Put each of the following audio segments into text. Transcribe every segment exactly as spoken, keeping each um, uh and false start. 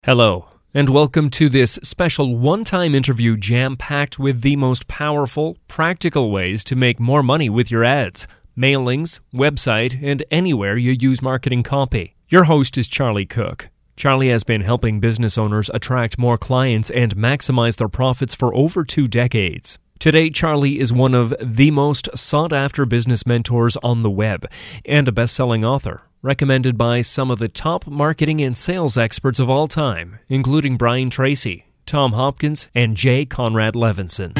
Hello, and welcome to this special one-time interview jam-packed with the most powerful, practical ways to make more money with your ads, mailings, website, and anywhere you use marketing copy. Your host is Charlie Cook. Charlie has been helping business owners attract more clients and maximize their profits for over two decades. Today, Charlie is one of the most sought-after business mentors on the web and a best-selling author, recommended by some of the top marketing and sales experts of all time, including Brian Tracy, Tom Hopkins, and Jay Conrad Levinson.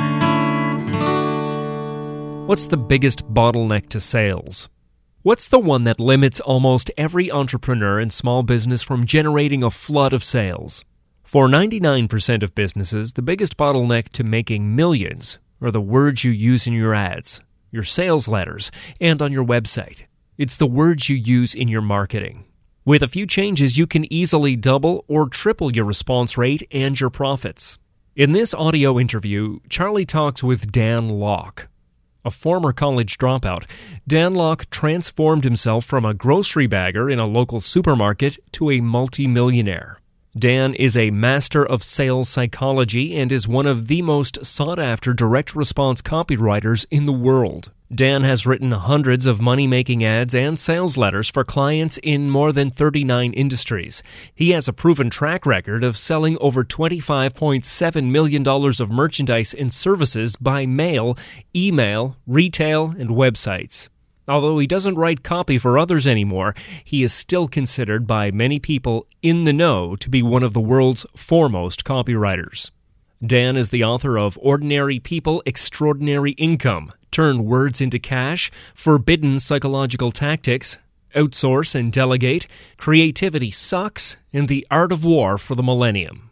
What's the biggest bottleneck to sales? What's the one that limits almost every entrepreneur and small business from generating a flood of sales? For ninety-nine percent of businesses, the biggest bottleneck to making millions are the words you use in your ads, your sales letters, and on your website. It's the words you use in your marketing. With a few changes, you can easily double or triple your response rate and your profits. In this audio interview, Charlie talks with Dan Lok. A former college dropout, Dan Lok transformed himself from a grocery bagger in a local supermarket to a multi-millionaire. Dan is a master of sales psychology and is one of the most sought-after direct response copywriters in the world. Dan has written hundreds of money-making ads and sales letters for clients in more than thirty-nine industries. He has a proven track record of selling over twenty-five point seven million dollars of merchandise and services by mail, email, retail, and websites. Although he doesn't write copy for others anymore, he is still considered by many people in the know to be one of the world's foremost copywriters. Dan is the author of Ordinary People, Extraordinary Income, Turn Words into Cash, Forbidden Psychological Tactics, Outsource and Delegate, Creativity Sucks, and The Art of War for the Millennium.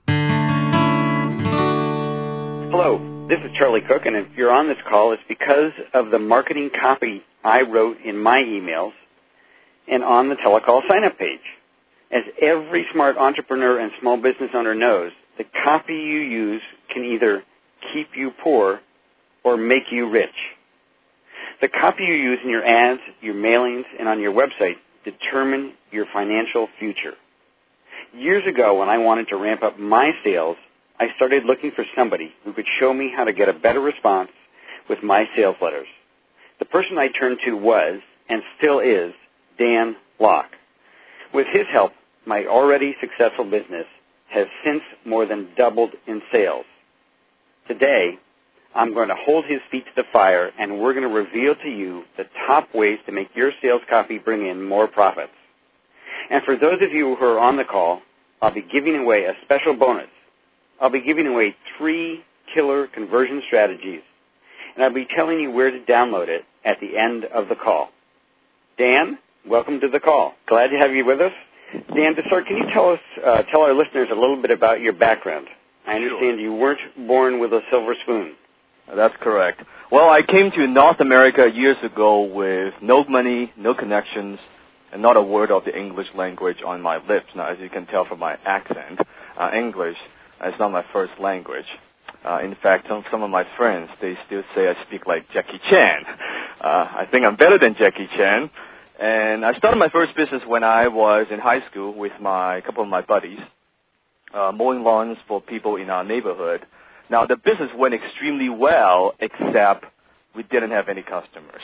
Hello, this is Charlie Cook, and if you're on this call, it's because of the marketing copy I wrote in my emails and on the telecall sign-up page. As every smart entrepreneur and small business owner knows, the copy you use can either keep you poor or make you rich. The copy you use in your ads, your mailings, and on your website determine your financial future. Years ago, when I wanted to ramp up my sales, I started looking for somebody who could show me how to get a better response with my sales letters. The person I turned to was, and still is, Dan Lok. With his help, my already successful business has since more than doubled in sales. Today, I'm going to hold his feet to the fire, and we're going to reveal to you the top ways to make your sales copy bring in more profits. And for those of you who are on the call, I'll be giving away a special bonus. I'll be giving away three killer conversion strategies, and I'll be telling you where to download it at the end of the call. Dan, welcome to the call. Glad to have you with us. Dan, to start, can you tell us, uh, tell our listeners a little bit about your background? I understand Sure. you weren't born with a silver spoon. That's correct. Well, I came to North America years ago with no money, no connections, and not a word of the English language on my lips. Now, as you can tell from my accent, uh, English is not my first language. Uh, in fact, some, some of my friends, they still say I speak like Jackie Chan. Uh, I think I'm better than Jackie Chan. And I started my first business when I was in high school with my a couple of my buddies, uh, mowing lawns for people in our neighborhood. Now, the business went extremely well, except we didn't have any customers.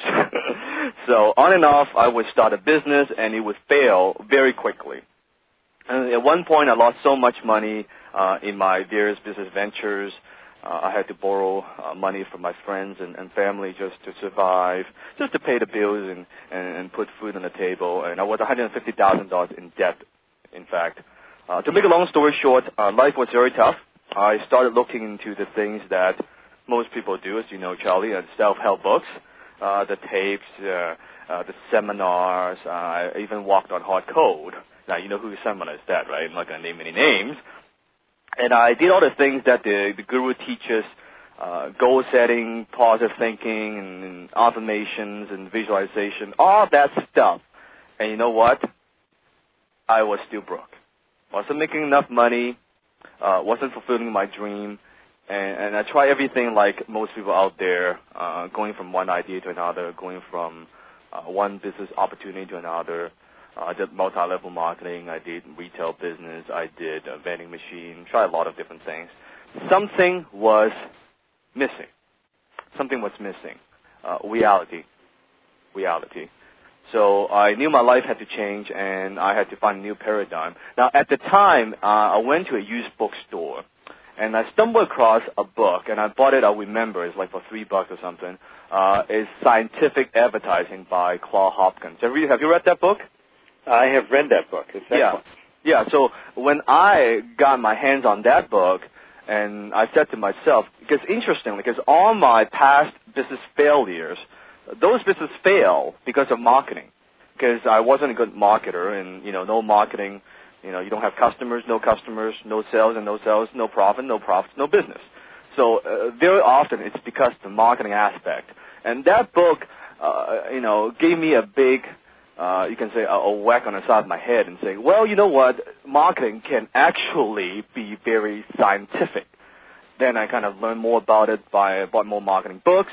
So on and off, I would start a business, and it would fail very quickly. And at one point, I lost so much money uh, in my various business ventures. Uh, I had to borrow uh, money from my friends and, and family just to survive, just to pay the bills and, and, and put food on the table. And I was one hundred fifty thousand dollars in debt, in fact. Uh, to make a long story short, uh, life was very tough. I started looking into the things that most people do, as you know, Charlie, uh, self-help books, uh, the tapes, uh, uh, the seminars. Uh, I even walked on hard code. Now, you know who seminar is that, right? I'm not going to name any names. And I did all the things that the, the guru teaches, uh, goal setting, positive thinking, and, and affirmations and visualization, all that stuff. And you know what? I was still broke. Wasn't making enough money, uh, wasn't fulfilling my dream, and, and I tried everything like most people out there, uh, going from one idea to another, going from uh, one business opportunity to another. Uh, I did multi-level marketing. I did retail business. I did a vending machine. Tried a lot of different things. Something was missing. Something was missing. Uh, reality. Reality. So I knew my life had to change, and I had to find a new paradigm. Now, at the time, uh, I went to a used bookstore, and I stumbled across a book, and I bought it. I remember it's like for three bucks or something. Uh, it's Scientific Advertising by Claude Hopkins. Have you have you read that book? I have read that book. It's yeah, yeah. So when I got my hands on that book, and I said to myself, because interestingly, because all my past business failures, those businesses fail because of marketing. Because I wasn't a good marketer, and you know, no marketing, you know, you don't have customers, no customers, no sales, and no sales, no profit, no profits, no business. So uh, very often it's because of the marketing aspect. And that book, uh, you know, gave me a big, uh, you can say, a, a whack on the side of my head and say, well, you know what, marketing can actually be very scientific. Then I kind of learned more about it by I bought more marketing books.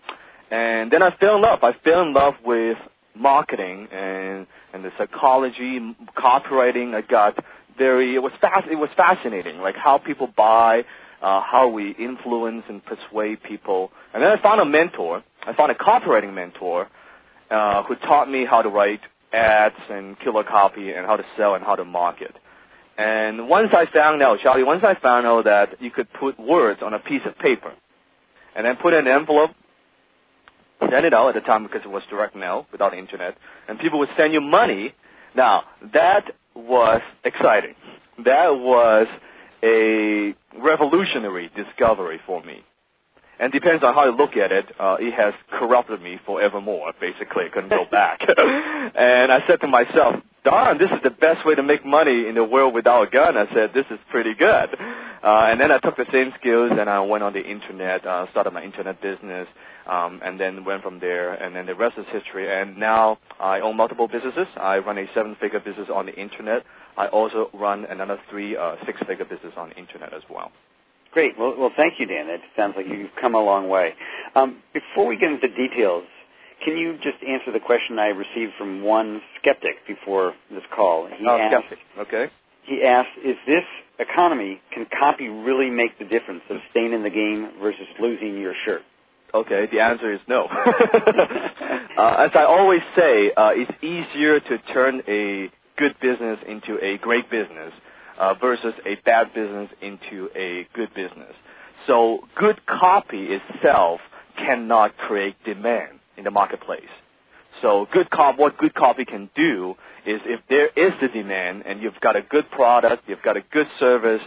And then I fell in love. I fell in love with marketing and and the psychology, copywriting. I got very, it was fast, it was fascinating, like how people buy, uh, how we influence and persuade people. And then I found a mentor. I found a copywriting mentor uh, who taught me how to write ads and killer copy and how to sell and how to market. And once I found out, Charlie, once I found out that you could put words on a piece of paper and then put it in an envelope, send it out at the time because it was direct mail without the internet, and people would send you money. Now, that was exciting. That was a revolutionary discovery for me. And depends on how you look at it, uh, it has corrupted me forevermore, basically. I couldn't go back. And I said to myself, darn, this is the best way to make money in the world without a gun. I said, this is pretty good. Uh, and then I took the same skills and I went on the internet, uh, started my internet business, um, and then went from there. And then the rest is history. And now I own multiple businesses. I run a seven-figure business on the internet. I also run another three uh, six-figure business on the internet as well. Great. Well, well, thank you, Dan. It sounds like you've come a long way. Um, before we get into details, can you just answer the question I received from one skeptic before this call? He oh, asked, skeptic. Okay. He asked, is this economy, can copy really make the difference of staying in the game versus losing your shirt? Okay, the answer is no. uh, as I always say, uh, it's easier to turn a good business into a great business Uh, versus a bad business into a good business. So good copy itself cannot create demand in the marketplace. So good cop, what good copy can do is if there is the demand and you've got a good product, you've got a good service,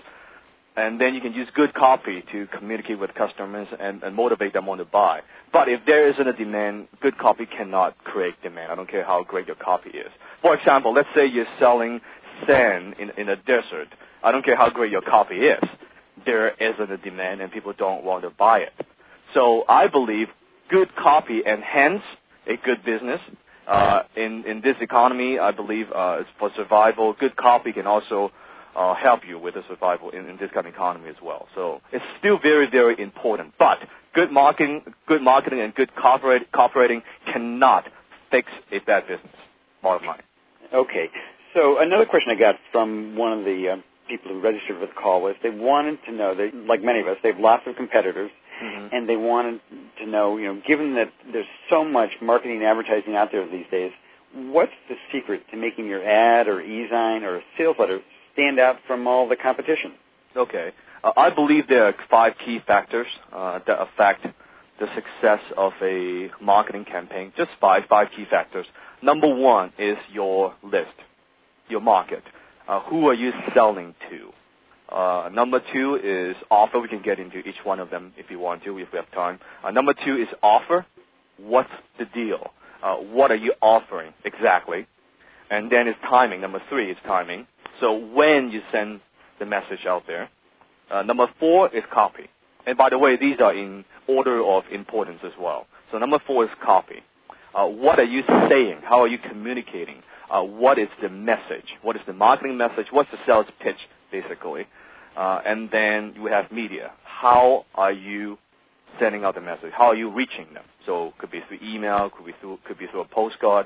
and then you can use good copy to communicate with customers and, and motivate them on to buy. But if there isn't a demand, good copy cannot create demand. I don't care how great your copy is. For example, let's say you're selling sand in, in a desert. I don't care how great your copy is. There isn't a demand and people don't want to buy it. So I believe good copy enhance a good business. Uh, in, in this economy, I believe uh, for survival, good copy can also uh, help you with the survival in, in this kind of economy as well. So it's still very, very important. But good marketing, good marketing and good copyright, copywriting cannot fix a bad business, bottom line. Okay. So another question I got from one of the uh, people who registered for the call was they wanted to know, they, like many of us, they have lots of competitors, mm-hmm. and they wanted to know, you know, given that there's so much marketing and advertising out there these days, what's the secret to making your ad or e-sign or sales letter stand out from all the competition? Okay. Uh, I believe there are five key factors uh, that affect the success of a marketing campaign. Just five, five key factors. Number one is your list. Your market. Uh, who are you selling to? Uh, number two is offer. We can get into each one of them if you want to, if we have time. Uh, number two is offer. What's the deal? Uh, what are you offering exactly? And then it's timing. Number three is timing. So when you send the message out there. Uh, number four is copy. And by the way, these are in order of importance as well. So number four is copy. Uh, what are you saying? How are you communicating? Uh, what is the message? What is the marketing message? What's the sales pitch, basically? Uh, and then you have media. How are you sending out the message? How are you reaching them? So it could be through email, could be through, could be through a postcard,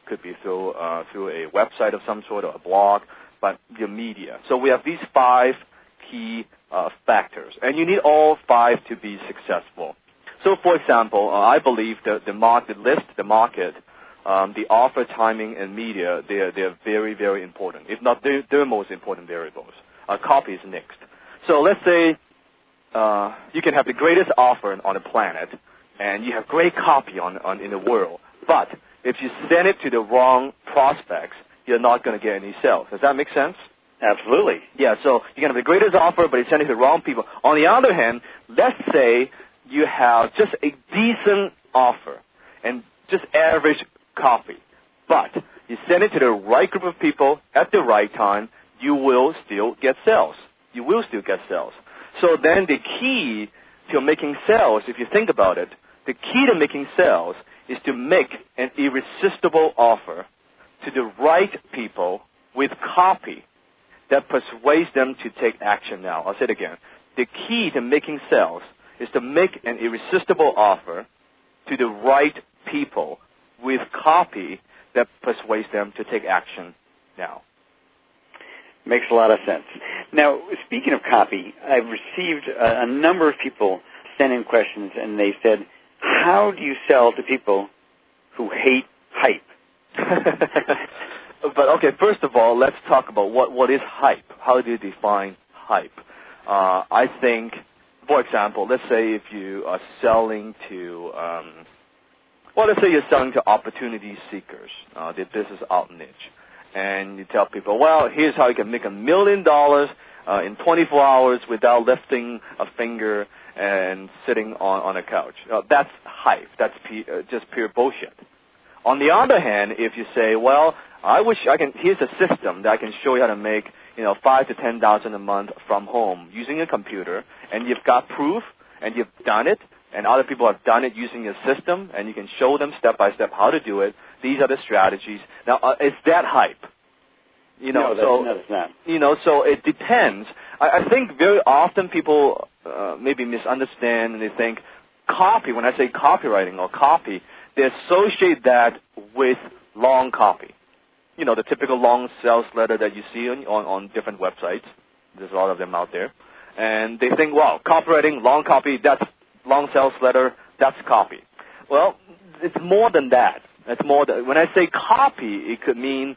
could be through uh, through a website of some sort or a blog, but your media. So we have these five key uh, factors, and you need all five to be successful. So, for example, uh, I believe that the market list, the market, um, the offer, timing, and media, they're, they're very, very important. If not, they're, they're most important variables. Uh, copy is next. So let's say uh, you can have the greatest offer on the planet, and you have great copy on, on in the world, but if you send it to the wrong prospects, you're not going to get any sales. Does that make sense? Absolutely. Yeah, so you can have the greatest offer, but you send it to the wrong people. On the other hand, let's say you have just a decent offer and just average copy, but you send it to the right group of people at the right time, you will still get sales. You will still get sales. So then the key to making sales, if you think about it, the key to making sales is to make an irresistible offer to the right people with copy that persuades them to take action now. I'll say it again. The key to making sales is to make an irresistible offer to the right people with copy that persuades them to take action now. Makes a lot of sense. Now, speaking of copy, I've received a, a number of people send in questions, and they said, how do you sell to people who hate hype? But, okay, first of all, let's talk about what, what is hype. How do you define hype? Uh, I think, for example, let's say if you are selling to, um, well, let's say you're selling to opportunity seekers, uh, the business out niche, and you tell people, well, here's how you can make a million dollars uh, in twenty-four hours without lifting a finger and sitting on, on a couch. Uh, that's hype. That's p- uh, just pure bullshit. On the other hand, if you say, well, I wish I can, here's a system that I can show you how to make, you know, five to ten thousand a month from home using a computer, and you've got proof, and you've done it, and other people have done it using your system, and you can show them step by step how to do it. These are the strategies. Now, uh, is that hype? You know, no, that's, so no, it's not. You know, so it depends. I, I think very often people uh, maybe misunderstand, and they think copy. When I say copywriting or copy, they associate that with long copy. You know, the typical long sales letter that you see on, on, on different websites. There's a lot of them out there. And they think, well, copywriting, long copy, that's long sales letter, that's copy. Well, it's more than that. It's more than, when I say copy, it could mean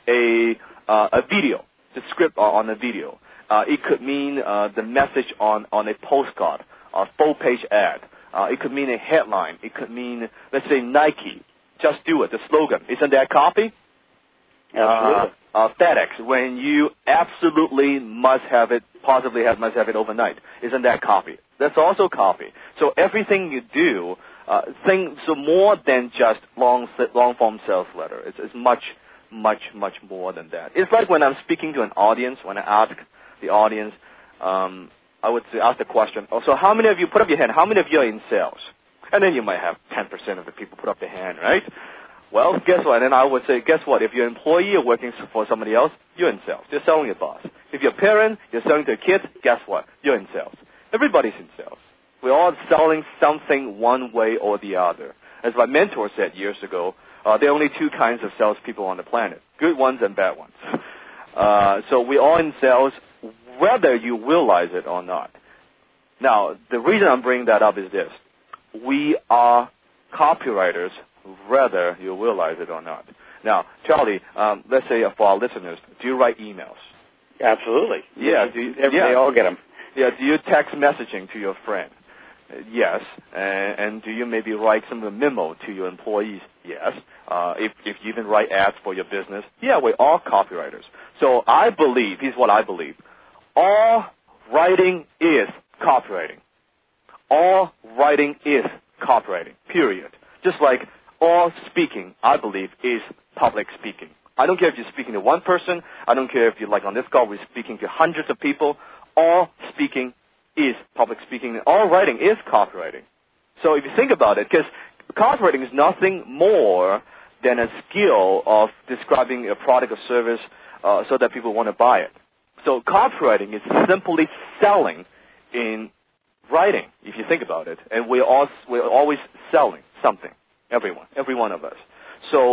a, uh, a video, the script on a video. Uh, it could mean uh, the message on, on a postcard, a full-page ad. Uh, it could mean a headline. It could mean, let's say, Nike, just do it, the slogan. Isn't that copy? Absolutely. Uh, uh, FedEx, when you absolutely must have it, possibly have, must have it overnight. Isn't that copy? That's also copy. So everything you do, uh, think, so more than just long, long-form sales letter. It's, it's much, much, much more than that. It's like when I'm speaking to an audience, when I ask the audience, um, I would say, ask the question, oh, so how many of you, put up your hand, how many of you are in sales? And then you might have ten percent of the people put up their hand, right? Well, guess what? And then I would say, guess what? If you're an employee or working for somebody else, you're in sales. You're selling your boss. If you're a parent, you're selling to a kid, guess what? You're in sales. Everybody's in sales. We're all selling something one way or the other. As my mentor said years ago, uh, there are only two kinds of salespeople on the planet, good ones and bad ones. Uh, so we're all in sales, whether you realize it or not. Now, the reason I'm bringing that up is this. We are copywriters, whether you realize it or not. Now, Charlie, um, let's say for our listeners, do you write emails? Absolutely. Yeah. Do you, Every, yeah. They all get them. Yeah. Do you text messaging to your friend? Uh, yes. And, and do you maybe write some memo to your employees? Yes. Uh, if, if you even write ads for your business, yeah, we're all copywriters. So I believe, here's what I believe, all writing is copywriting. All writing is copywriting, period. Just like all speaking, I believe, is public speaking. I don't care if you're speaking to one person. I don't care if you're like on this call, we're speaking to hundreds of people. All speaking is public speaking. All writing is copywriting. So if you think about it, because copywriting is nothing more than a skill of describing a product or service uh, so that people want to buy it. So copywriting is simply selling in writing, if you think about it. And we're, all, we're always selling something, everyone, every one of us. So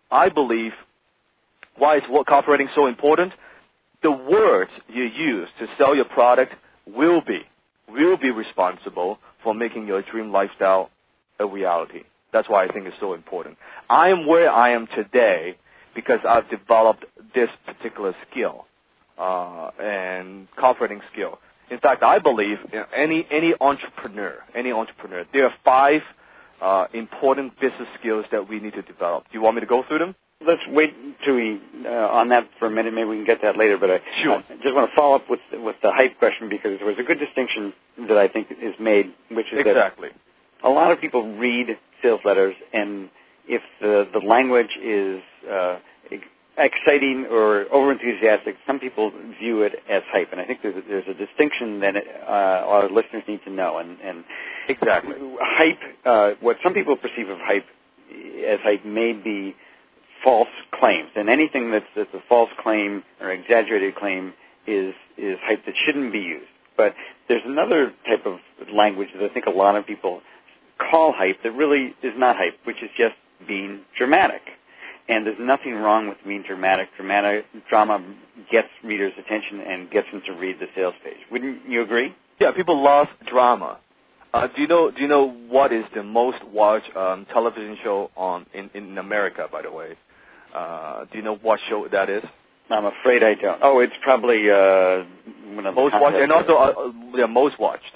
I believe why is copywriting so important? The words you use to sell your product will be, will be responsible for making your dream lifestyle a reality. That's why I think it's so important. I am where I am today because I've developed this particular skill, uh, and copywriting skill. In fact, I believe you know, any any entrepreneur, any entrepreneur, there are five uh, important business skills that we need to develop. Do you want me to go through them? Let's wait till we uh, on that for a minute. Maybe we can get that later. But I sure. uh, just want to follow up with with the hype question because there was a good distinction that I think is made, which is exactly. that a lot of people read sales letters, and if the the language is uh, exciting or overenthusiastic, some people view it as hype. And I think there's a, there's a distinction that uh, our listeners need to know. And, and exactly, hype. Uh, what some people perceive of hype as hype may be false claims, and anything that's, that's a false claim or exaggerated claim is is hype that shouldn't be used. But there's another type of language that I think a lot of people call hype that really is not hype, which is just being dramatic. And there's nothing wrong with being dramatic. Dramatic drama gets readers' attention and gets them to read the sales page. Wouldn't you agree? Yeah, people love drama. Uh, do you know? Do you know what is the most watched um, television show on in, in America? By the way, uh, do you know what show that is? I'm afraid I don't. Oh, it's probably uh, one of the most watched, and also uh, yeah, most watched.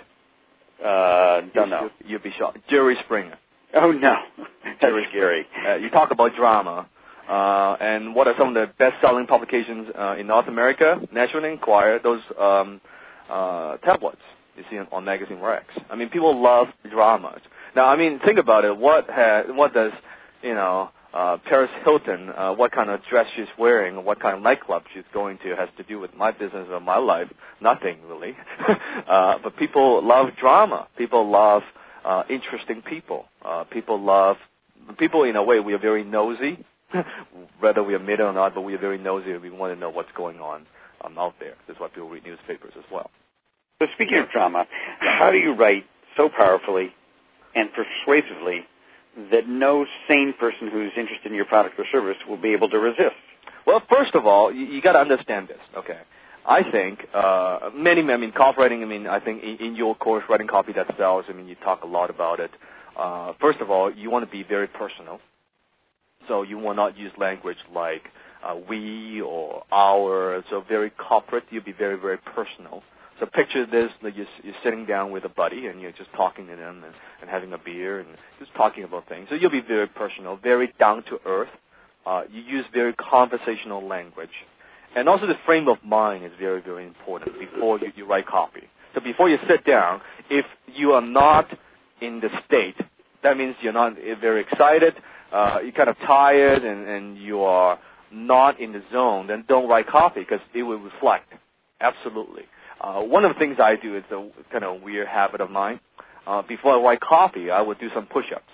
Uh, don't you, know. You'd be shocked. Jerry Springer. Oh no, that's scary. Uh, you talk about drama, uh, and what are some of the best-selling publications uh, in North America? National Enquirer, those um, uh, tabloids you see on, on Magazine Rex. I mean, people love dramas. Now, I mean, think about it. What ha- what does you know uh, Paris Hilton? Uh, what kind of dress she's wearing? What kind of nightclub she's going to has to do with my business or my life? Nothing really. uh, but people love drama. People love Uh, interesting people. Uh, people love, people in a way, we are very nosy, whether we admit it or not, but we are very nosy. We want to know what's going on um, out there. That's why people read newspapers as well. So speaking of drama, how do you write so powerfully and persuasively that no sane person who's interested in your product or service will be able to resist? Well, first of all, you, you got to understand this, okay? I think uh, many, I mean, copywriting, I mean, I think in, in your course, Writing Copy That Sells, I mean, you talk a lot about it. Uh, first of all, you want to be very personal. So you will not use language like uh, we or our, so very corporate. You'll be very, very personal. So picture this, like you're, you're sitting down with a buddy and you're just talking to them and, and having a beer and just talking about things. So you'll be very personal, very down to earth. Uh, you use very conversational language. And also the frame of mind is very, very important before you, you write copy. So before you sit down, if you are not in the state, that means you're not very excited, uh, you're kind of tired, and, and you are not in the zone, then don't write copy because it will reflect. Absolutely. Uh, one of the things I do is a kind of weird habit of mine. Uh, before I write copy, I would do some push-ups.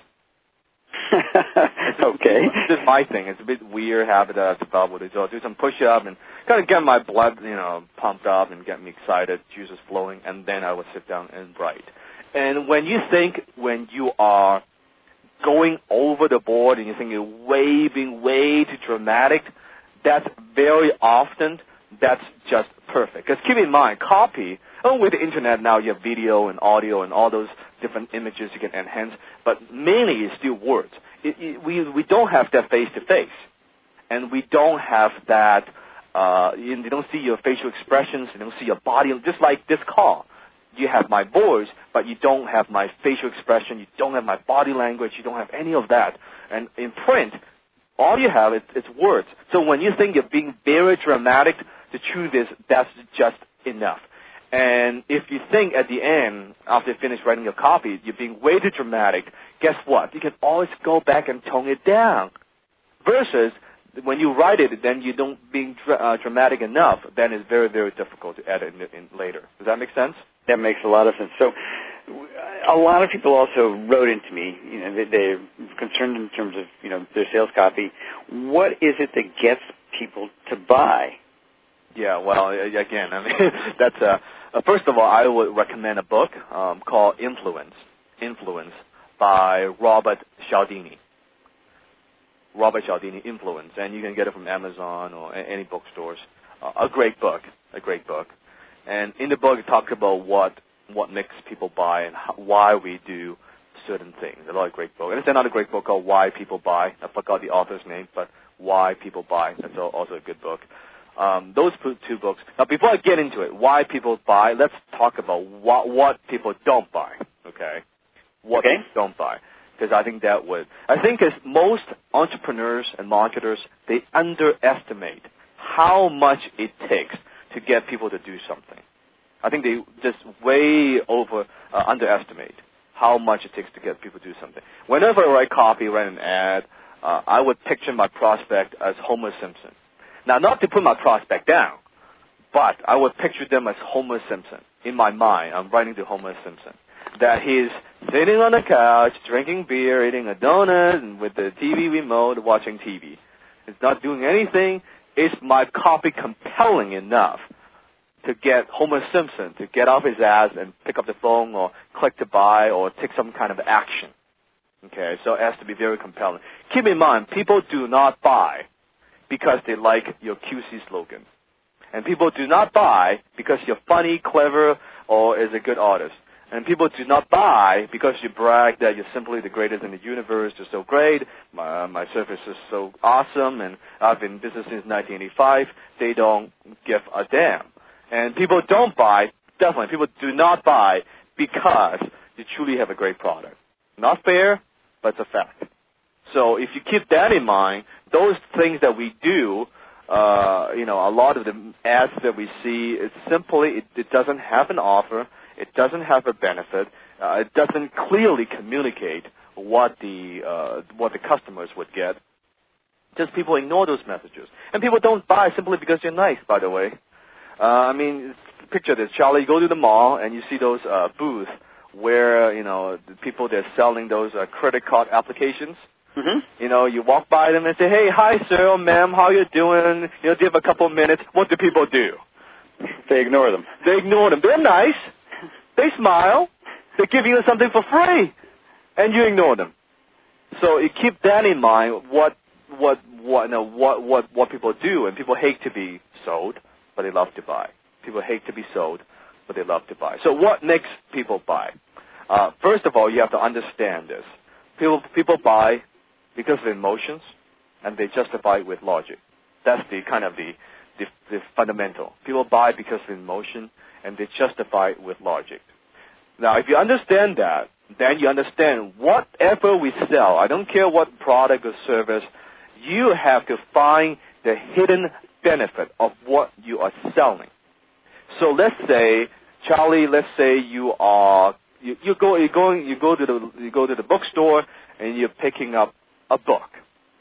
Okay. This is my thing. It's a bit weird habit that I've developed with it. So I'll do some push-up and kind of get my blood, you know, pumped up and get me excited, juices flowing, and then I will sit down and write. And when you think, when you are going over the board and you think you're way, being way too dramatic, that's very often, that's just perfect. Because keep in mind, copy, oh, with the internet now, you have video and audio and all those different images you can enhance, but mainly it's still words. It, it, we we don't have that face-to-face, and we don't have that, uh, you, you don't see your facial expressions, you don't see your body, just like this call. You have my voice, but you don't have my facial expression, you don't have my body language, you don't have any of that. And in print, all you have is, is words. So when you think you're being very dramatic, the truth is that's just enough. And if you think at the end, after you finish writing your copy, you're being way too dramatic, guess what? You can always go back and tone it down. Versus when you write it, then you don't being dra- uh, dramatic enough, then it's very, very difficult to edit in, in later. Does that make sense? That makes a lot of sense. So a lot of people also wrote into me, you know, they, they're concerned in terms of, you know, their sales copy. What is it that gets people to buy? Yeah, well, again, I mean, that's a, uh, first of all, I would recommend a book um, called Influence, Influence by Robert Cialdini. Robert Cialdini, Influence, and you can get it from Amazon or a- any bookstores. Uh, a great book, a great book. And in the book, it talks about what what makes people buy and how, why we do certain things. Another great book. And it's another great book called Why People Buy. I forgot the author's name, but Why People Buy. That's also a good book. Um, those two books. Now, before I get into it, why people buy, let's talk about what, what people don't buy, okay? What okay. people don't buy. Because I think that would. I think as most entrepreneurs and marketers, they underestimate how much it takes to get people to do something. I think they just way over uh, underestimate how much it takes to get people to do something. Whenever I write copy, write an ad, uh, I would picture my prospect as Homer Simpson. Now, not to put my prospect down, but I would picture them as Homer Simpson. In my mind, I'm writing to Homer Simpson. That he's sitting on the couch, drinking beer, eating a donut, and with the T V remote, watching T V. He's not doing anything. Is my copy compelling enough to get Homer Simpson to get off his ass and pick up the phone or click to buy or take some kind of action? Okay, so it has to be very compelling. Keep in mind, people do not buy because they like your Q C slogan. And people do not buy because you're funny, clever, or is a good artist. And people do not buy because you brag that you're simply the greatest in the universe, you're so great, my, my service is so awesome, and I've been in business since nineteen eighty-five. They don't give a damn. And people don't buy, definitely, people do not buy because you truly have a great product. Not fair, but it's a fact. So if you keep that in mind, those things that we do, uh, you know, a lot of the ads that we see, it's simply, it, it doesn't have an offer, it doesn't have a benefit, uh, it doesn't clearly communicate what the uh, what the customers would get. Just people ignore those messages. And people don't buy simply because you're nice, by the way. Uh, I mean, picture this, Charlie, you go to the mall and you see those uh, booths where, you know, the people, they're selling those uh, credit card applications. Mm-hmm. You know, you walk by them and say, hey, hi, sir, or ma'am, how you doing? You know, do you have a couple of minutes? What do people do? They ignore them. They ignore them. They're nice. They smile. They're giving you something for free. And you ignore them. So you keep that in mind, what what what you know, what what what people do, and people hate to be sold, but they love to buy. People hate to be sold, but they love to buy. So what makes people buy? Uh, first of all, you have to understand this. People people buy because of emotions, and they justify it with logic. That's the kind of the, the, the fundamental. People buy because of emotion, and they justify it with logic. Now, if you understand that, then you understand whatever we sell, I don't care what product or service, you have to find the hidden benefit of what you are selling. So let's say, Charlie, let's say you are you, you go you going you go to the you go to the bookstore and you're picking up a book.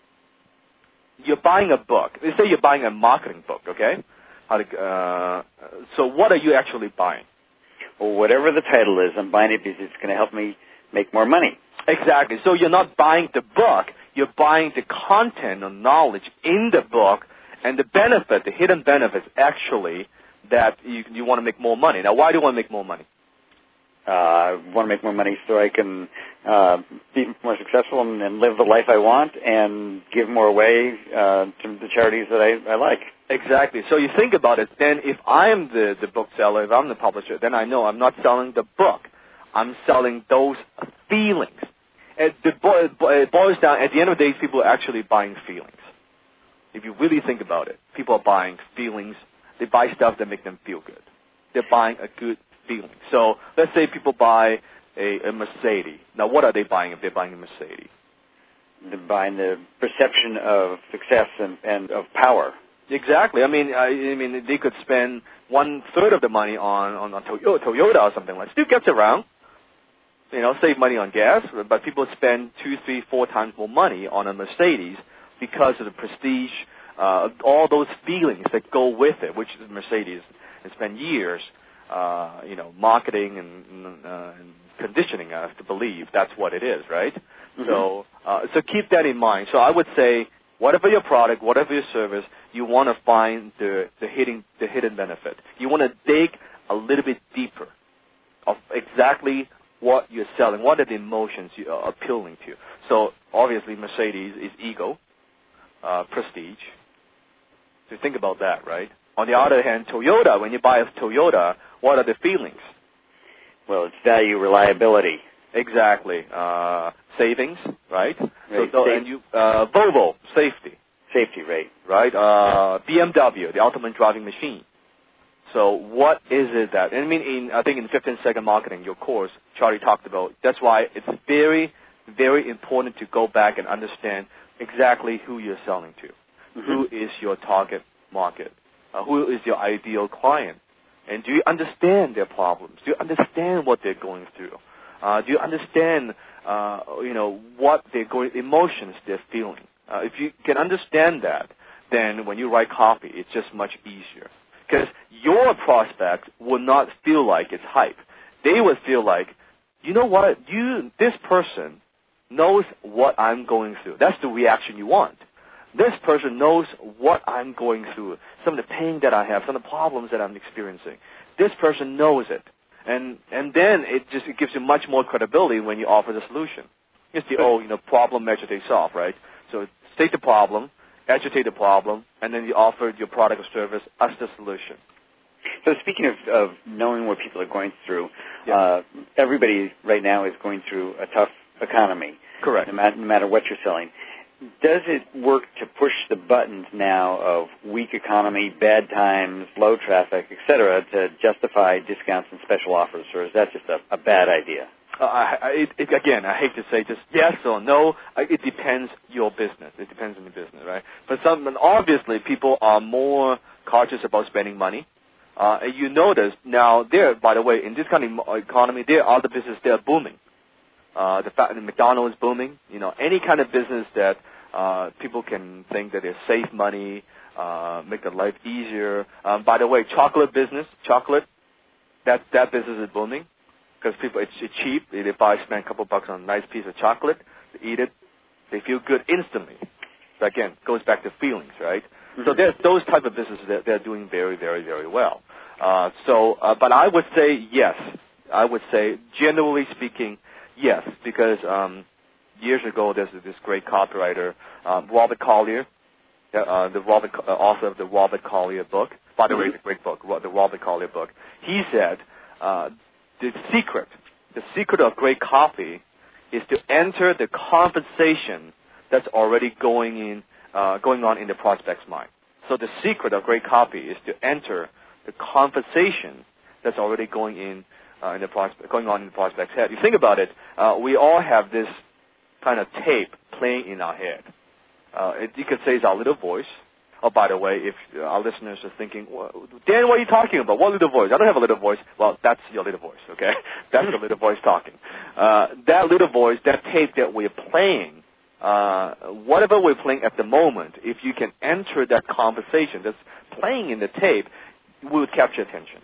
You're buying a book. Let's say you're buying a marketing book, okay? How to, uh, so what are you actually buying? Well, whatever the title is, I'm buying it because it's going to help me make more money. Exactly. So you're not buying the book. You're buying the content or knowledge in the book, and the benefit, the hidden benefits, actually, that you, you want to make more money. Now, why do you want to make more money? Uh, I want to make more money so I can uh, be more successful and, and live the life I want and give more away uh, to the charities that I, I like. Exactly. So you think about it, then if I am the, the bookseller, if I'm the publisher, then I know I'm not selling the book. I'm selling those feelings. It, it boils down, at the end of the day, people are actually buying feelings. If you really think about it, people are buying feelings. They buy stuff that make them feel good. They're buying a good feeling. So let's say people buy a, a Mercedes. Now, what are they buying if they're buying a Mercedes? They're buying the perception of success and, and of power. Exactly. I mean, I, I mean, they could spend one third of the money on on, on Toyota, Toyota or something like that. Still gets around. You know, save money on gas, but people spend two, three, four times more money on a Mercedes because of the prestige, uh, all those feelings that go with it, which is Mercedes, and spend years, uh, you know, marketing and, uh, and conditioning us to believe that's what it is, right? Mm-hmm. So, uh, so keep that in mind. So I would say, whatever your product, whatever your service, you want to find the, the hidden the hidden benefit. You want to dig a little bit deeper of exactly what you're selling. What are the emotions you are appealing to? So obviously, Mercedes is ego. uh, prestige. So think about that, right? On the other hand, Toyota, when you buy a Toyota, what are the feelings? Well, it's value, reliability. Exactly. Uh, savings, right? Right. So, so and you, uh, Volvo, safety. Safety, right. Right? Uh, B M W, the ultimate driving machine. So what is it that, and I mean, in, I think in fifteen second marketing, your course, Charlie talked about, that's why it's very, very important to go back and understand exactly who you're selling to. Mm-hmm. Who is your target market? Uh, who is your ideal client? And do you understand their problems? Do you understand what they're going through? Uh, do you understand, uh, you know, what they're going, emotions they're feeling? Uh, if you can understand that, then when you write copy, it's just much easier. Because your prospect will not feel like it's hype. They will feel like, you know what, you, this person knows what I'm going through. That's the reaction you want. This person knows what I'm going through, some of the pain that I have, some of the problems that I'm experiencing. This person knows it. And and then it just it gives you much more credibility when you offer the solution. It's the old, you know, problem, measure, they solve, right? So state the problem, agitate the problem, and then you offer your product or service as the solution. So speaking of, of knowing what people are going through, yeah. uh, everybody right now is going through a tough economy. Correct. No matter, no matter what you're selling. Does it work to push the buttons now of weak economy, bad times, low traffic, et cetera, to justify discounts and special offers, or is that just a, a bad idea? Uh, I, it, it, again, I hate to say just yes or no. It depends your business. It depends on the business, right? For some, and obviously, people are more cautious about spending money. Uh, and you notice now, there, by the way, in this kind of economy, there are other businesses that are booming. Uh, the fact that McDonald's is booming, you know, any kind of business that uh, people can think that they save money, uh, make their life easier. Um, by the way, chocolate business, chocolate, that that business is booming because people it's, it's cheap. They buy, spend a couple bucks on a nice piece of chocolate, they eat it, they feel good instantly. So again, goes back to feelings, right? Mm-hmm. So there's those type of businesses that they're doing very, very, very well. Uh, so, uh, but I would say yes. I would say generally speaking. Yes, because um, years ago there's this great copywriter, um, Robert Collier, uh, the Robert uh, author of the Robert Collier book. By the way, it's a great book, the Robert Collier book. He said uh, the secret, the secret of great copy, is to enter the conversation that's already going in, uh, going on in the prospect's mind. So the secret of great copy is to enter the conversation that's already going in. Uh, in the prospect, going on in the prospect's head. You think about it, uh, we all have this kind of tape playing in our head. Uh, it, you could say it's our little voice. Oh, by the way, if our listeners are thinking, well, Dan, what are you talking about? What little voice? I don't have a little voice. Well, that's your little voice, okay? That's your little voice talking. Uh, that little voice, that tape that we're playing, uh, whatever we're playing at the moment, if you can enter that conversation that's playing in the tape, we would capture attention.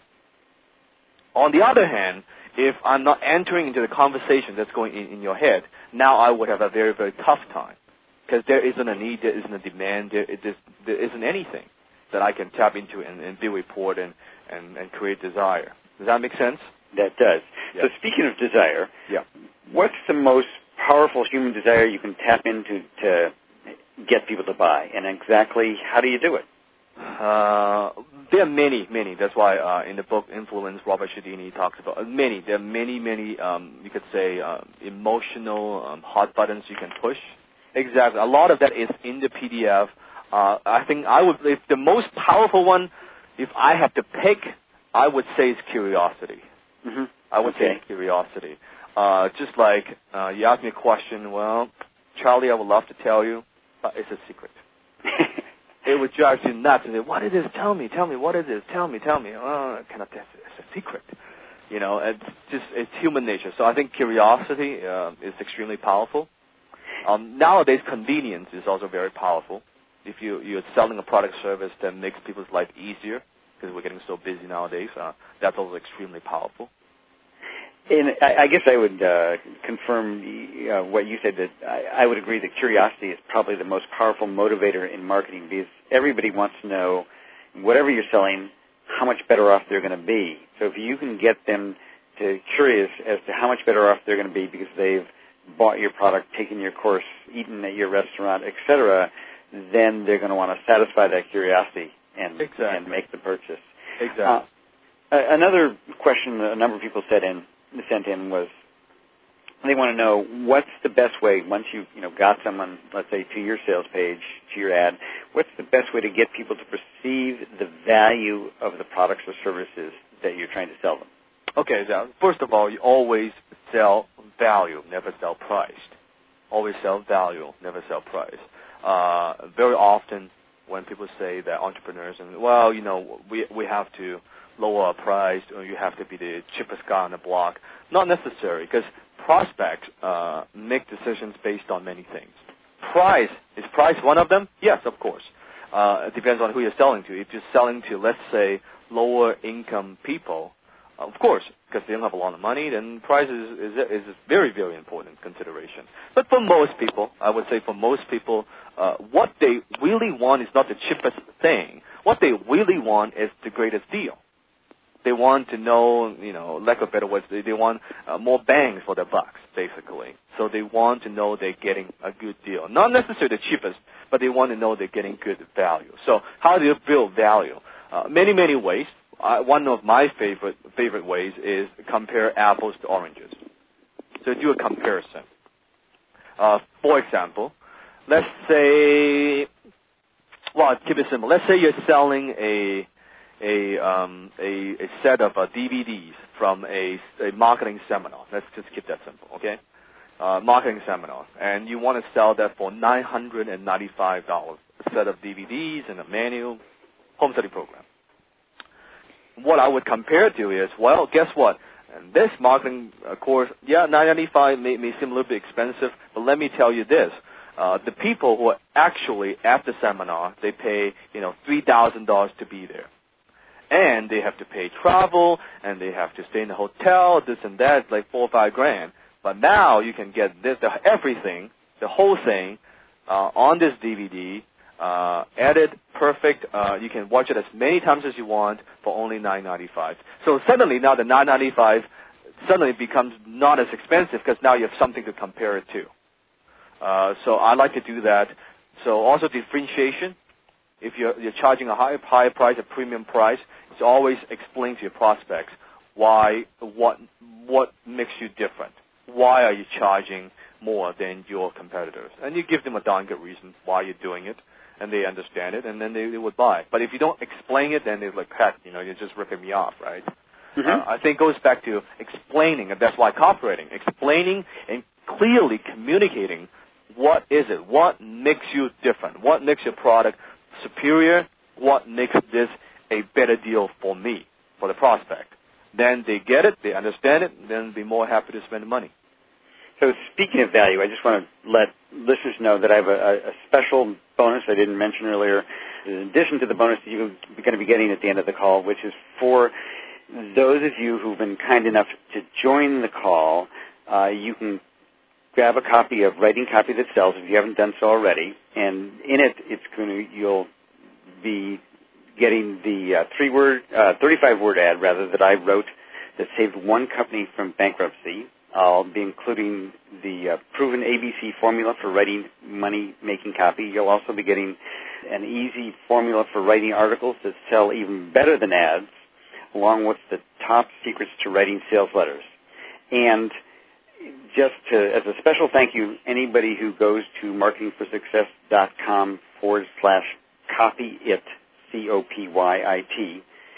On the other hand, if I'm not entering into the conversation that's going in, in your head, now I would have a very, very tough time because there isn't a need, there isn't a demand, there, it is, there isn't anything that I can tap into and, and build rapport and, and, and create desire. Does that make sense? That does. Yeah. So speaking of desire, yeah. what's the most powerful human desire you can tap into to get people to buy, and exactly how do you do it? Uh, there are many, many. That's why uh, in the book Influence, Robert Cialdini talks about uh, many. There are many, many, um, you could say, uh, emotional um, hot buttons you can push. Exactly. A lot of that is in the P D F. Uh, I think I would, if the most powerful one, if I have to pick, I would say it's curiosity. Mm-hmm. I would okay. say it's curiosity. Uh, just like uh, you ask me a question, well, Charlie, I would love to tell you, but it's a secret. It would drive you nuts and say, what is this? Tell me, tell me, what is this? Tell me, tell me. Oh, I cannot, it's, it's a secret. You know, it's just, it's human nature. So I think curiosity uh, is extremely powerful. Um, nowadays, convenience is also very powerful. If you, you're selling a product service that makes people's life easier, because we're getting so busy nowadays, uh, that's also extremely powerful. And I, I guess I would uh, confirm uh, what you said, that I, I would agree that curiosity is probably the most powerful motivator in marketing, because everybody wants to know, whatever you're selling, how much better off they're going to be. So if you can get them to curious as to how much better off they're going to be because they've bought your product, taken your course, eaten at your restaurant, et cetera, then they're going to want to satisfy that curiosity and exactly. and make the purchase. Exactly. Uh, another question a number of people sent in sent in was they want to know what's the best way once you you know got someone, let's say, to your sales page, to your ad. What's the best way to get people to perceive the value of the products or services that you're trying to sell them? Okay, so first of all, you always sell value, never sell price. Always sell value, never sell price. Uh, very often when people say that entrepreneurs, and well, you know, we we have to lower our price, or you have to be the cheapest guy on the block. Not necessary, because prospects uh, make decisions based on many things. Price, is price one of them? Yes, of course. Uh, it depends on who you're selling to. If you're selling to, let's say, lower income people, of course, because they don't have a lot of money, then price is, is, is a very, very important consideration. But for most people, I would say for most people, uh, what they really want is not the cheapest thing. What they really want is the greatest deal. They want to know, you know, lack of better words, they, they want uh, more bang for their bucks, basically. So they want to know they're getting a good deal. Not necessarily the cheapest, but they want to know they're getting good value. So how do you build value? Uh, many, many ways. Uh, one of my favorite favorite ways is compare apples to oranges. So do a comparison. Uh, for example, let's say, well, keep it simple. Let's say you're selling a a um, a, a set of uh, D V Ds from a, a marketing seminar. Let's just keep that simple, okay? Uh, marketing seminar, and you want to sell that for nine hundred ninety-five dollars. A set of D V Ds and a manual, home study program. What I would compare it to is, well, guess what? And this marketing uh, course, yeah, nine ninety-five may, may seem a little bit expensive, but let me tell you this. Uh, the people who are actually at the seminar, they pay, you know, three thousand dollars to be there. And they have to pay travel, and they have to stay in a hotel, this and that, it's like four or five grand. But now you can get this, the, everything, the whole thing, uh, on this D V D, uh, edit, perfect. Uh, you can watch it as many times as you want for only nine ninety-five. So suddenly now the nine ninety-five suddenly becomes not as expensive because now you have something to compare it to. Uh, so I like to do that. So also differentiation. If you're, you're charging a higher, higher price, a premium price, it's always explain to your prospects why, what, what makes you different. Why are you charging more than your competitors? And you give them a darn good reason why you're doing it, and they understand it, and then they, they would buy. But if you don't explain it, then they're like, heck, you know, you're just ripping me off, right? Mm-hmm. Uh, I think it goes back to explaining, and that's why copywriting, explaining and clearly communicating what is it, what makes you different, what makes your product superior, what makes this a better deal for me, for the prospect. Then they get it, they understand it, then be more happy to spend the money. So speaking of value, I just want to let listeners know that I have a, a special bonus I didn't mention earlier, in addition to the bonus that you're going to be getting at the end of the call, which is for those of you who've been kind enough to join the call. Uh, you can grab a copy of Writing Copy That Sells if you haven't done so already, and in it, it's going to you'll be getting the uh, three-word, uh, thirty-five word ad rather that I wrote that saved one company from bankruptcy. I'll be including the uh, proven A B C formula for writing money-making copy. You'll also be getting an easy formula for writing articles that sell even better than ads, along with the top secrets to writing sales letters. And just to, as a special thank you, anybody who goes to marketingforsuccess.com forward slash copy it, C O P Y I T,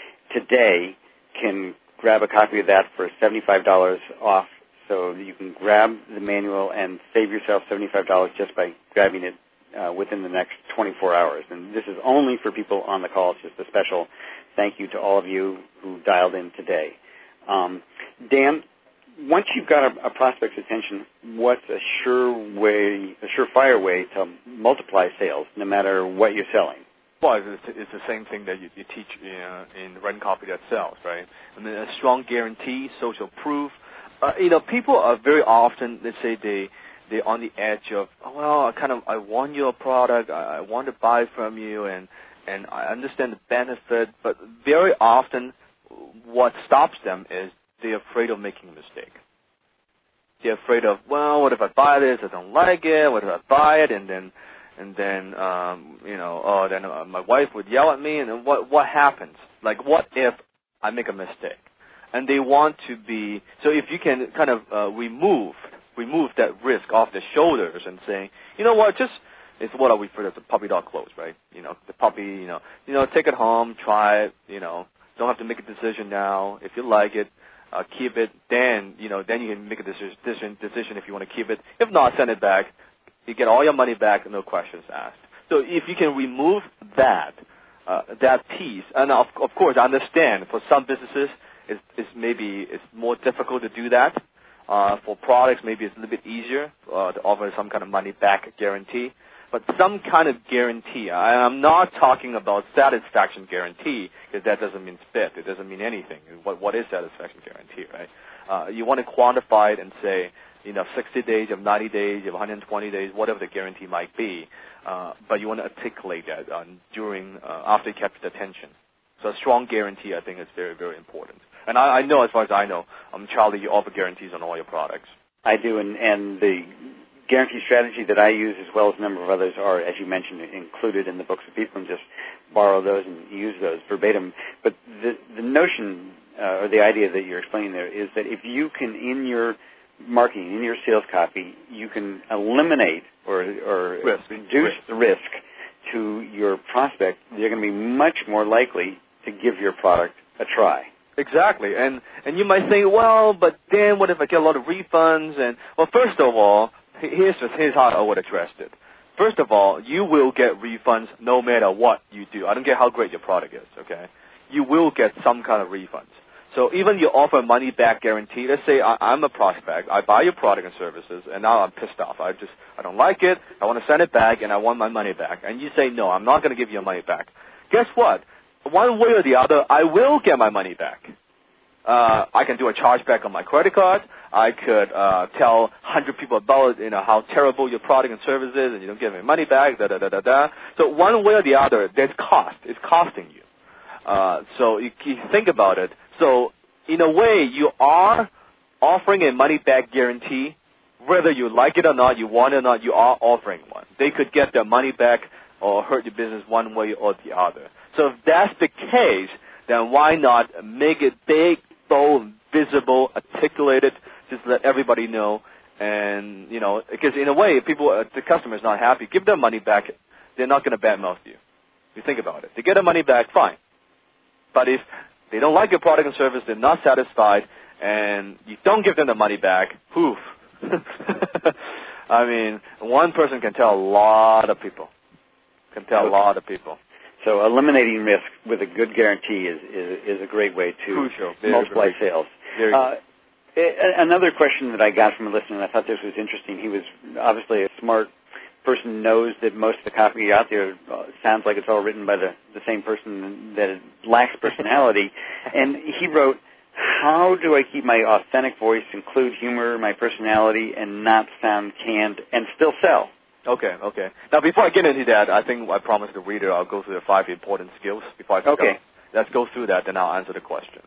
today can grab a copy of that for seventy-five dollars off. So you can grab the manual and save yourself seventy-five dollars just by grabbing it uh, within the next twenty-four hours. And this is only for people on the call. It's just a special thank you to all of you who dialed in today. Um, Dan, once you've got a, a prospect's attention, what's a sure way, a surefire way to multiply sales, no matter what you're selling? Well, it's, it's the same thing that you, you teach uh, in Writing Copy That Sells, right? I mean, a strong guarantee, social proof. Uh, you know, people are very often, let's say they they're on the edge of, oh, well, I kind of I want your product, I, I want to buy from you, and and I understand the benefit, but very often what stops them is they're afraid of making a mistake. They're afraid of, well, what if I buy this? I don't like it. What if I buy it and then and then um, you know, oh, then uh, my wife would yell at me, and then what what happens? Like, what if I make a mistake? And they want to be so if you can kind of uh, remove remove that risk off their shoulders and saying, you know what, just it's what I refer to as the puppy dog close, right? You know, the puppy, you know, you know, take it home, try it, you know, don't have to make a decision now. If you like it, uh, keep it. Then, you know, then you can make a decision decision if you want to keep it. If not, send it back. You get all your money back, no questions asked. So if you can remove that uh, that piece, and of, of course, I understand for some businesses, it's, it's maybe it's more difficult to do that. Uh, for products, maybe it's a little bit easier uh, to offer some kind of money-back guarantee. But some kind of guarantee, I, I'm not talking about satisfaction guarantee, because that doesn't mean spit. It doesn't mean anything. What, what is satisfaction guarantee, right? Uh, you want to quantify it and say, you know, sixty days, you have ninety days, you have one hundred twenty days, whatever the guarantee might be. Uh, but you want to articulate that uh, during, uh, after you capture the attention. So a strong guarantee, I think, is very, very important. And I, I know, as far as I know, um, Charlie, you offer guarantees on all your products. I do, and, and the guarantee strategy that I use, as well as a number of others, are, as you mentioned, included in the books. So people can just borrow those and use those verbatim. But the, the notion uh, or the idea that you're explaining there is that if you can, in your marketing, in your sales copy, you can eliminate or, or risk. reduce risk. the risk to your prospect, they're going to be much more likely to give your product a try. Exactly, and and you might think, well, but then what if I get a lot of refunds? And well, first of all, here's just here's how I would address it. First of all, you will get refunds no matter what you do. I don't care how great your product is. Okay, you will get some kind of refunds. So even you offer a money back guarantee. Let's say I, I'm a prospect, I buy your product and services, and now I'm pissed off. I just I don't like it. I want to send it back, and I want my money back. And you say, no, I'm not going to give you your money back. Guess what? One way or the other, I will get my money back. Uh, I can do a chargeback on my credit card. I could uh, tell one hundred people about, you know, how terrible your product and service is, and you don't give me money back, da da da da da. So one way or the other, there's cost. It's costing you. Uh, so you, you think about it. So in a way, you are offering a money back guarantee, whether you like it or not, you want it or not. You are offering one. They could get their money back or hurt your business one way or the other. So if that's the case, then why not make it big, bold, visible, articulated, just let everybody know. And, you know, because in a way, if people, uh, the customer is not happy, give them money back. They're not going to badmouth you. You think about it. They get their money back, fine. But if they don't like your product and service, they're not satisfied, and you don't give them the money back, poof. I mean, one person can tell a lot of people. Can tell a lot of people. So eliminating risk with a good guarantee is, is, is a great way to Crucial. multiply Very sales. Very uh, another question that I got from a listener, and I thought this was interesting, he was obviously a smart person, knows that most of the copy out there uh, sounds like it's all written by the, the same person that lacks personality. And he wrote, how do I keep my authentic voice, include humor, my personality, and not sound canned, and still sell? Okay, okay. Now, before I get into that, I think I promised the reader I'll go through the five important skills before I forget. Okay. Let's go through that, then I'll answer the question.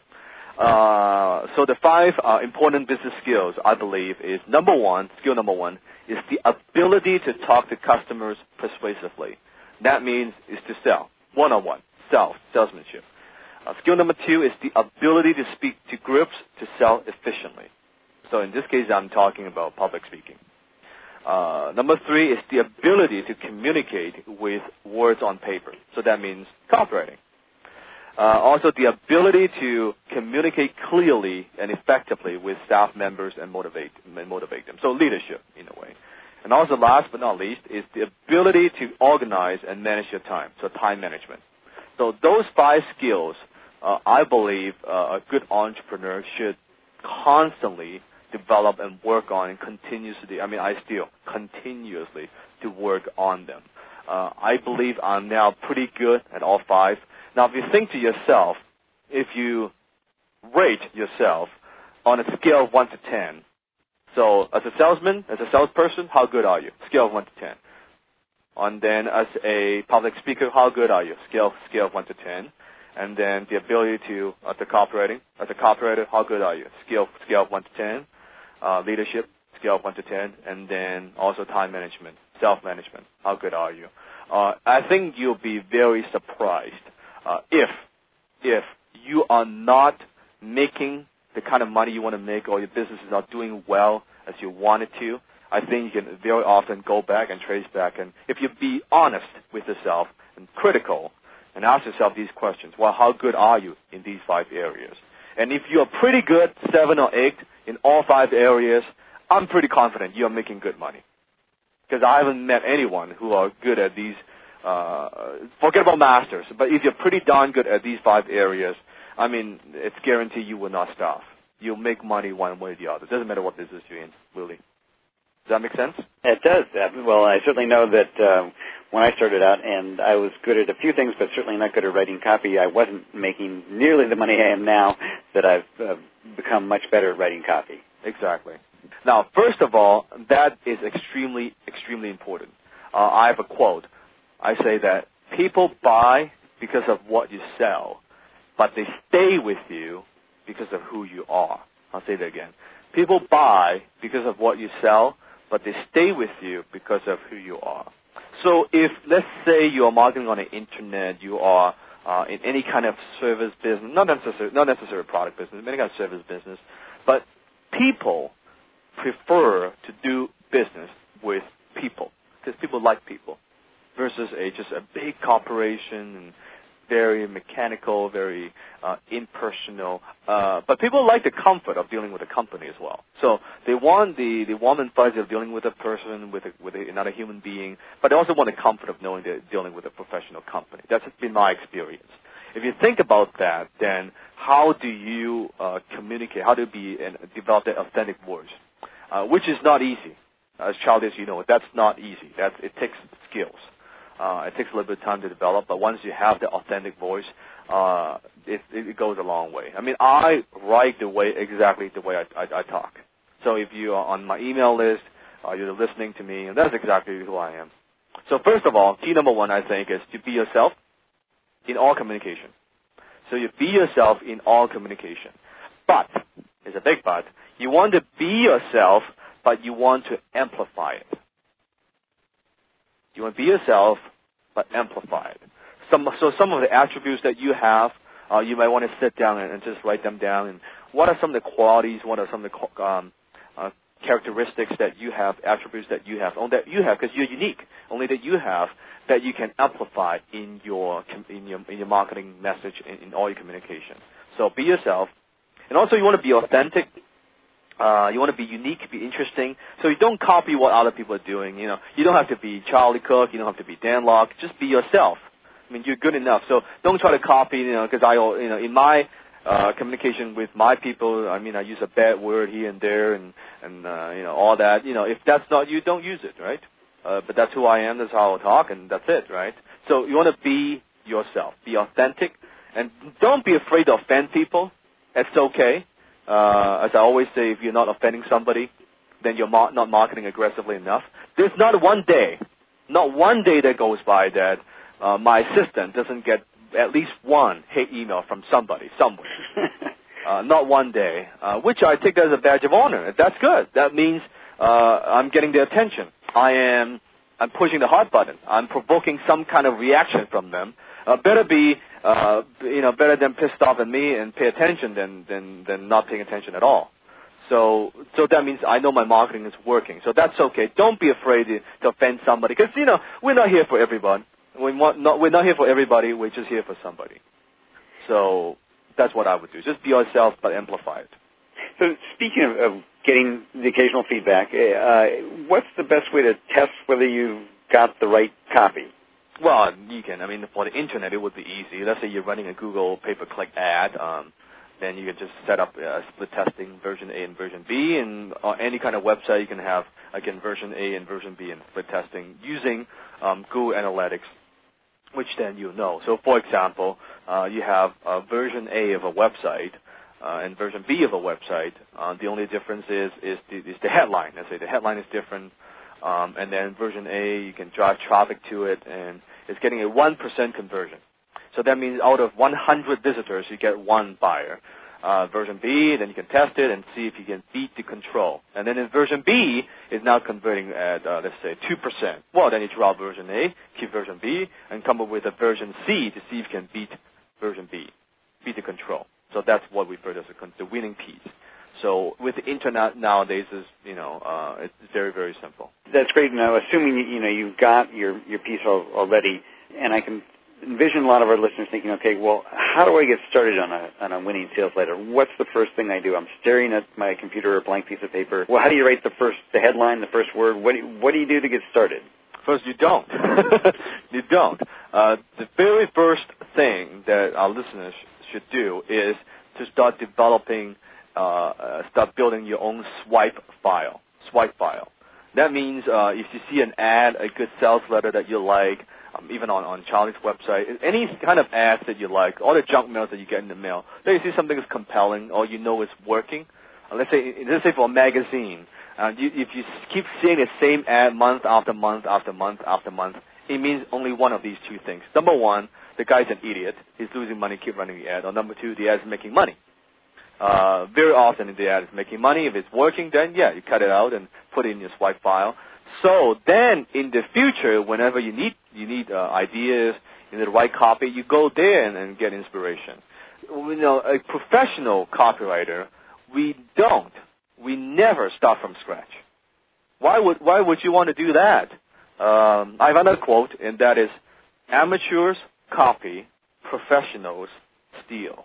Uh, so the five uh, important business skills, I believe, is number one, skill number one, is the ability to talk to customers persuasively. That means is to sell, one-on-one, sell, salesmanship. Uh, skill number two is the ability to speak to groups to sell efficiently. So in this case, I'm talking about public speaking. Uh, number three is the ability to communicate with words on paper. So that means copywriting. Uh, also, the ability to communicate clearly and effectively with staff members and motivate and motivate them. So leadership, in a way. And also, last but not least, is the ability to organize and manage your time. So time management. So those five skills, uh, I believe, uh, a good entrepreneur should constantly develop and work on and continuously, I mean, I still continuously to work on them. Uh, I believe I'm now pretty good at all five. Now, if you think to yourself, if you rate yourself on a scale of one to ten, so as a salesman, as a salesperson, how good are you? Scale of one to ten. And then as a public speaker, how good are you? Scale, scale of one to ten. And then the ability to, as a copywriting, as a copywriter, how good are you? Scale, scale of one to ten. Uh, leadership, scale of one to ten, and then also time management, self-management. How good are you? Uh, I think you'll be very surprised uh, if if you are not making the kind of money you want to make, or your business is not doing well as you want it to. I think you can very often go back and trace back, and if you be honest with yourself and critical, and ask yourself these questions: well, how good are you in these five areas? And if you're pretty good, seven or eight in all five areas, I'm pretty confident you're making good money. Because I haven't met anyone who are good at these, uh, forget about masters, but if you're pretty darn good at these five areas, I mean, it's guaranteed you will not starve. You'll make money one way or the other. It doesn't matter what business you're in, really. Does that make sense? It does. Well, I certainly know that uh, when I started out, and I was good at a few things, but certainly not good at writing copy, I wasn't making nearly the money I am now that I've uh, become much better at writing copy. Exactly. Now, first of all, that is extremely, extremely important. Uh, I have a quote. I say that people buy because of what you sell, but they stay with you because of who you are. I'll say that again. People buy because of what you sell, but they stay with you because of who you are. So if, let's say you are marketing on the internet, you are uh, in any kind of service business, not necessarily, not necessarily product business, any kind of service business, but people prefer to do business with people because people like people versus a just a big corporation and very mechanical, very uh, impersonal. Uh, but people like the comfort of dealing with a company as well. So they want the, the warm and fuzzy of dealing with a person, with, a, with a, another human being, but they also want the comfort of knowing they're dealing with a professional company. That's been my experience. If you think about that, then how do you uh, communicate? How do you be and develop that authentic voice, uh, which is not easy. As child as you know, that's not easy. That's, it takes skills. Uh, it takes a little bit of time to develop, but once you have the authentic voice, uh, it, it goes a long way. I mean, I write the way exactly the way I, I, I talk. So if you are on my email list, uh, you're listening to me, and that's exactly who I am. So first of all, key number one, I think, is to be yourself in all communication. So you be yourself in all communication. But, there's a big but, you want to be yourself, but you want to amplify it. You want to be yourself, but amplify it. Some, so some of the attributes that you have, uh, you might want to sit down and, and just write them down. And what are some of the qualities, what are some of the um, uh, characteristics that you have, attributes that you have, only that you have, because you're unique, only that you have, that you can amplify in your in your, in your marketing message, in, in all your communication. So be yourself. And also you want to be authentic. Uh, you want to be unique, be interesting, so you don't copy what other people are doing. You know, you don't have to be Charlie Cook, you don't have to be Dan Lok. Just be yourself. I mean, you're good enough. So don't try to copy. You know, because I, you know, in my uh, communication with my people, I mean, I use a bad word here and there, and and uh, you know, all that. You know, if that's not you, don't use it, right? Uh, but that's who I am. That's how I talk, and that's it, right? So you want to be yourself, be authentic, and don't be afraid to offend people. It's okay. Uh, as I always say, if you're not offending somebody, then you're mar- not marketing aggressively enough. There's not one day, not one day that goes by that uh, my assistant doesn't get at least one hate email from somebody, somewhere. uh, not one day, uh, which I take as a badge of honor. That's good. That means uh, I'm getting their attention. I am I'm pushing the hot button. I'm provoking some kind of reaction from them. Uh, better be, uh, you know, better than pissed off at me and pay attention than, than, than not paying attention at all. So, so that means I know my marketing is working. So that's okay. Don't be afraid to, to offend somebody, because you know we're not here for everyone. We want not, we're not here for everybody. We're just here for somebody. So that's what I would do. Just be yourself, but amplify it. So speaking of, of getting the occasional feedback, uh, what's the best way to test whether you've got the right copy? Well, you can. I mean, for the internet, it would be easy. Let's say you're running a Google pay-per-click ad, um, then you can just set up uh, split testing version A and version B, and on any kind of website you can have, again, version A and version B and split testing using um, Google Analytics, which then you know. So, for example, uh, you have uh, version A of a website uh, and version B of a website. Uh, the only difference is is the, is the headline. Let's say the headline is different. Um, and then version A, you can drive traffic to it, and it's getting a one percent conversion. So that means out of one hundred visitors, you get one buyer. uh, version B, then you can test it and see if you can beat the control. And then in version B is now converting at, uh, let's say, two percent. Well, then you drop version A, keep version B, and come up with a version C to see if you can beat version B, beat the control. So that's what we refer to as the winning piece. So with the internet nowadays, is you know, uh, it's very, very simple. That's great. Now, assuming you, you know you've got your your piece al- already, and I can envision a lot of our listeners thinking, okay, well, how do I get started on a on a winning sales letter? What's the first thing I do? I'm staring at my computer or a blank piece of paper. Well, how do you write the first the headline, the first word? What do you, what do you do to get started? First, you don't. you don't. Uh, the very first thing that our listeners should do is to start developing, uh, uh, start building your own swipe file. Swipe file. That means uh, if you see an ad, a good sales letter that you like, um, even on, on Charlie's website, any kind of ads that you like, all the junk mails that you get in the mail, then you see something that's compelling or you know it's working. Uh, let's say, let's say for a magazine, uh, you, if you keep seeing the same ad month after month after month after month, it means only one of these two things. Number one, the guy's an idiot. He's losing money, keep running the ad. Or number two, the ad is making money. Uh, very often, if the ad is making money, if it's working, then yeah, you cut it out and put it in your swipe file. So then, in the future, whenever you need you need uh, ideas, you need the right copy, you go there and, and get inspiration. You know, a professional copywriter, we don't, we never start from scratch. Why would why would you want to do that? Um, I have another quote, and that is, "Amateurs copy, professionals steal."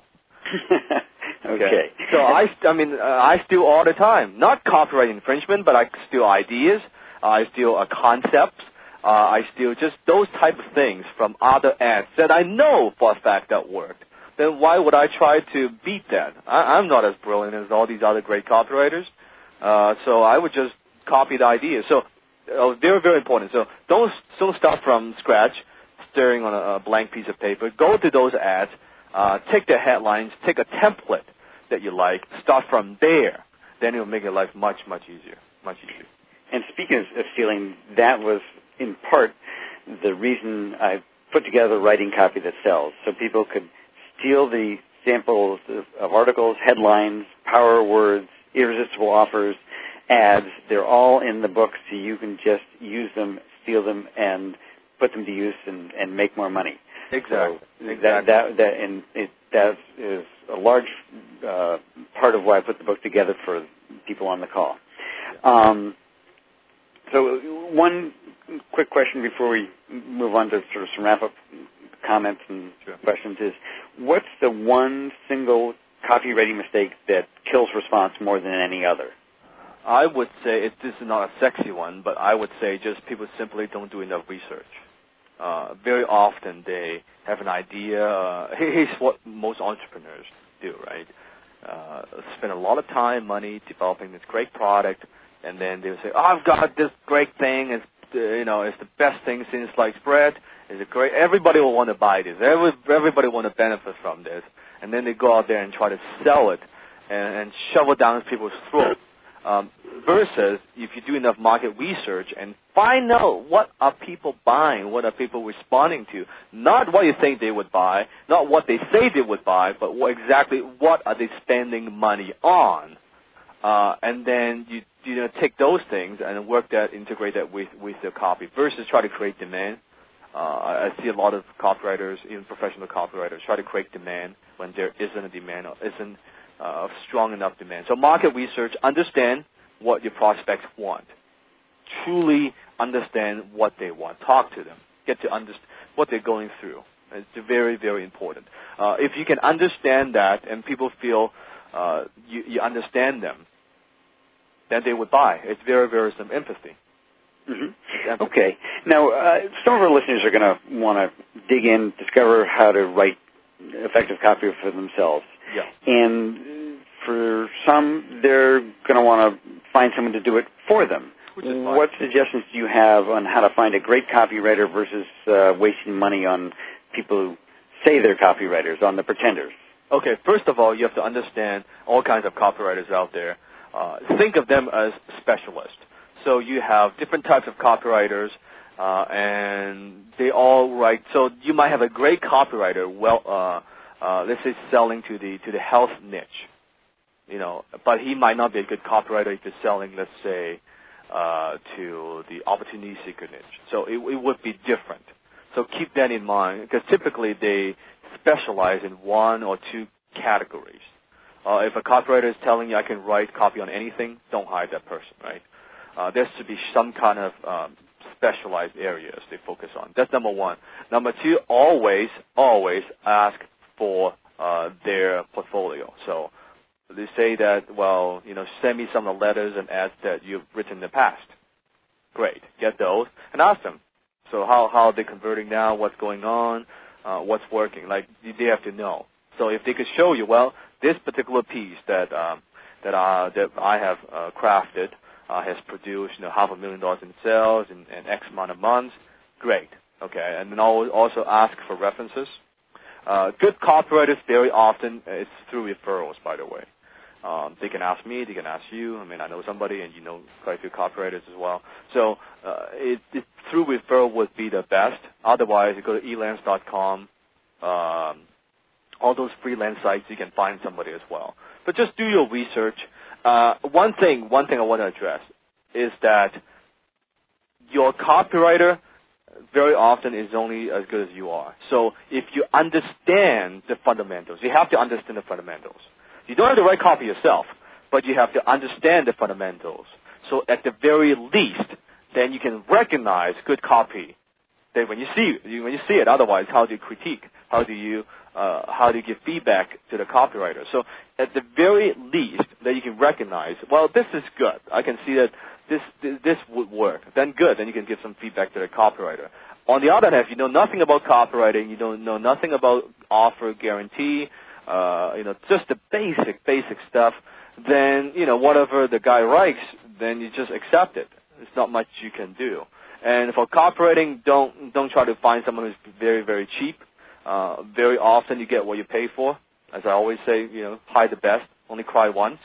Okay. okay. So I, I mean, uh, I steal all the time. Not copyright infringement, but I steal ideas. Uh, I steal uh, concepts. Uh, I steal just those type of things from other ads that I know for a fact that worked. Then why would I try to beat that? I, I'm not as brilliant as all these other great copywriters. Uh, so I would just copy the ideas. So uh, they're very important. So don't don't start from scratch, staring on a, a blank piece of paper. Go to those ads. Uh, take the headlines, take a template that you like, start from there. Then it will make your life much, much easier, much easier. And speaking of, of stealing, that was in part the reason I put together writing copy that sells, so people could steal the samples of, of articles, headlines, power words, irresistible offers, ads. They're all in the book, so you can just use them, steal them, and put them to use and, and make more money. Exactly. So exactly. That, that, that, and it, that is a large uh, part of why I put the book together for people on the call. Um, so one quick question before we move on to sort of some wrap-up comments and sure. questions is, what's the one single copywriting mistake that kills response more than any other? I would say, it, this is not a sexy one, but I would say just people simply don't do enough research. Uh, very often they have an idea. Uh, here's what most entrepreneurs do, right? Uh, spend a lot of time, money developing this great product, and then they'll say, "Oh, I've got this great thing. It's uh, you know, it's the best thing since sliced bread. It's a great. Everybody will want to buy this. Every, everybody want to benefit from this." And then they go out there and try to sell it and, and shove it down people's throats. Um, versus if you do enough market research and find out what are people buying, what are people responding to, not what you think they would buy, not what they say they would buy, but what exactly what are they spending money on, uh, and then you you know take those things and work that, integrate that with with the copy versus try to create demand. Uh, I see a lot of copywriters, even professional copywriters, try to create demand when there isn't a demand or isn't Uh, strong enough demand. So market research, understand what your prospects want. Truly understand what they want. Talk to them. Get to understand what they're going through. It's very, very important. Uh, if you can understand that and people feel uh, you, you understand them, then they would buy. It's very, very some empathy. Mm-hmm. empathy. Okay. Now, uh, some of our listeners are going to want to dig in, discover how to write effective copy for themselves. Yeah. And for some, they're going to want to find someone to do it for them. What suggestions do you have on how to find a great copywriter versus uh, wasting money on people who say they're copywriters, on the pretenders? Okay, first of all, you have to understand all kinds of copywriters out there. Uh, think of them as specialists. So you have different types of copywriters, uh, and they all write. So you might have a great copywriter, well, uh, uh, let's say selling to the to the health niche, you know, but he might not be a good copywriter if he's selling, let's say, uh, to the opportunity seeker niche. So it, it would be different. So keep that in mind, because typically they specialize in one or two categories. Uh, if a copywriter is telling you I can write copy on anything, don't hire that person, right? Uh, there should be some kind of um, specialized areas they focus on. That's number one. Number two, always, always ask for uh, their portfolio. So they say that, well, you know, send me some of the letters and ads that you've written in the past. Great. Get those and ask them. So how, how are they converting now? What's going on? Uh, what's working? Like, they have to know. So if they could show you, well, this particular piece that um, that, uh, that I have uh, crafted uh, has produced, you know, half a million dollars in sales in, in X amount of months, great. Okay, and then I'll also ask for references. Uh, good copywriters very often, it's through referrals, by the way. Um, they can ask me, they can ask you. I mean, I know somebody, and you know quite a few copywriters as well. So uh, it, it, through referral would be the best. Otherwise, you go to elance dot com. Um, all those freelance sites, you can find somebody as well. But just do your research. Uh, one thing, one thing I want to address is that your copywriter very often is only as good as you are. So if you understand the fundamentals, you have to understand the fundamentals. You don't have to write copy yourself, but you have to understand the fundamentals. So at the very least, then you can recognize good copy. Then when you see when you see it, otherwise, how do you critique? How do you uh, how do you give feedback to the copywriter? So at the very least, that you can recognize, well, this is good. I can see that this this would work. Then good. Then you can give some feedback to the copywriter. On the other hand, if you know nothing about copywriting, you don't know nothing about offer guarantee, uh, you know, just the basic basic stuff, then you know whatever the guy writes, then you just accept it. There's not much you can do. And for copywriting, don't don't try to find someone who's very, very cheap. Uh, very often you get what you pay for. As I always say, you know, hire the best, only cry once.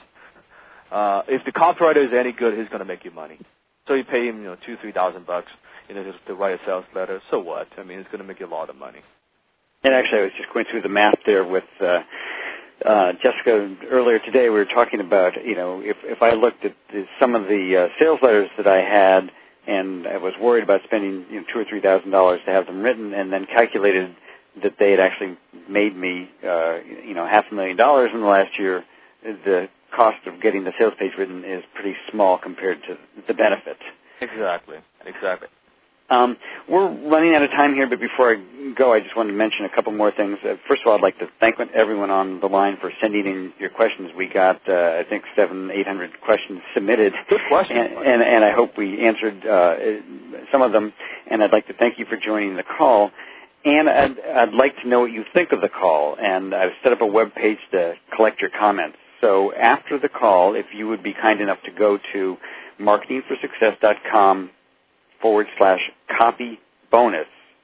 Uh, if the copywriter is any good, he's going to make you money. So you pay him, you know, two, three thousand bucks, you know, just to write a sales letter. So what? I mean, it's going to make you a lot of money. And actually, I was just going through the math there with uh, uh, Jessica earlier today. We were talking about, you know, if if I looked at the, some of the uh, sales letters that I had, and I was worried about spending, you know, two or three thousand dollars to have them written, and then calculated that they had actually made me, uh, you know, half a million dollars in the last year. The cost of getting the sales page written is pretty small compared to the benefit. Exactly. Exactly. Um, we're running out of time here, but before I go, I just wanted to mention a couple more things. Uh, first of all, I'd like to thank everyone on the line for sending in your questions. We got, uh, I think, seven, eight hundred questions submitted. Good questions. And, and, and I hope we answered uh, some of them. And I'd like to thank you for joining the call. And I'd, I'd like to know what you think of the call. And I've set up a web page to collect your comments. So after the call, if you would be kind enough to go to marketing for success dot com forward slash copy bonus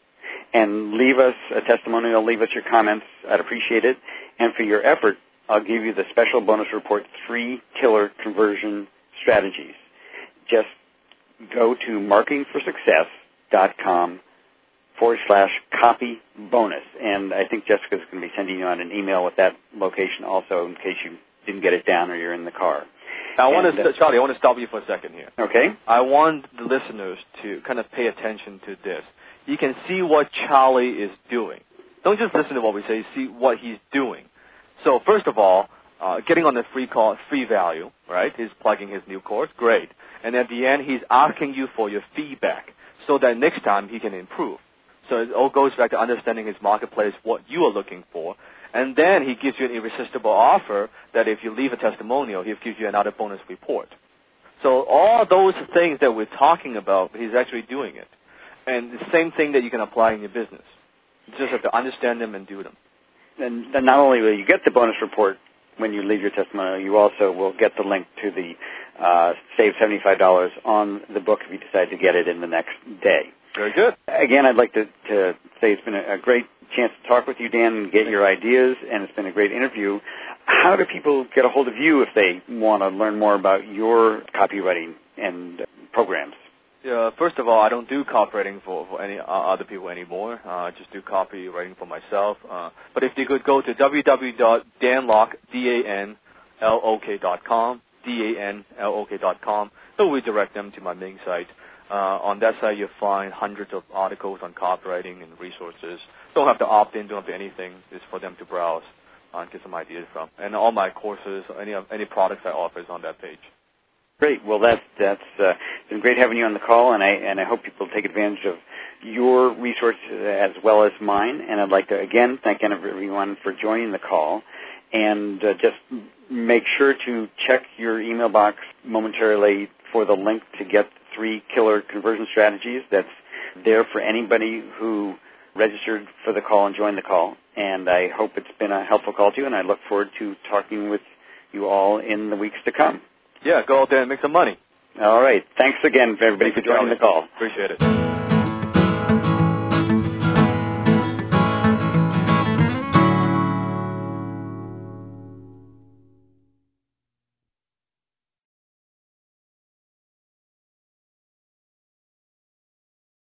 and leave us a testimonial, leave us your comments. I'd appreciate it. And for your effort, I'll give you the special bonus report, Three Killer Conversion Strategies. Just go to marketing for success dot com forward slash copy bonus. And I think Jessica's going to be sending you on an email with that location also in case you didn't get it down or you're in the car. Now, I want and, to, Charlie, I want to stop you for a second here. Okay. I want the listeners to kind of pay attention to this. You can see what Charlie is doing. Don't just listen to what we say, see what he's doing. So, first of all, uh, getting on the free call, free value, right? He's plugging his new course, great. And at the end, he's asking you for your feedback so that next time he can improve. So it all goes back to understanding his marketplace, what you are looking for. And then he gives you an irresistible offer that if you leave a testimonial, he'll give you another bonus report. So all those things that we're talking about, he's actually doing it. And the same thing that you can apply in your business. You just have to understand them and do them. And then not only will you get the bonus report when you leave your testimonial, you also will get the link to the uh, save seventy-five dollars on the book if you decide to get it in the next day. Very good. Again, I'd like to, to say it's been a, a great chance to talk with you, Dan, and get your ideas, and it's been a great interview. How do people get a hold of you if they want to learn more about your copywriting and programs? Yeah, first of all, I don't do copywriting for, for any uh, other people anymore. Uh, I just do copywriting for myself. Uh, but if you could go to w w w dot dan lok, D A N L O K dot com, D A N L O K dot com, it'll redirect them to my main site. Uh, on that site, you'll find hundreds of articles on copywriting and resources. Don't have to opt in, don't have to anything. It's for them to browse uh, and get some ideas from. And all my courses, any any products I offer is on that page. Great. Well, that's that's uh, been great having you on the call, and I and I hope people take advantage of your resources as well as mine. And I'd like to again thank everyone for joining the call, and uh, just make sure to check your email box momentarily for the link to get three killer conversion strategies. That's there for anybody who registered for the call and joined the call. And I hope it's been a helpful call to you, and I look forward to talking with you all in the weeks to come. Yeah, go out there and make some money. All right. Thanks again, everybody, for joining the call. Appreciate it.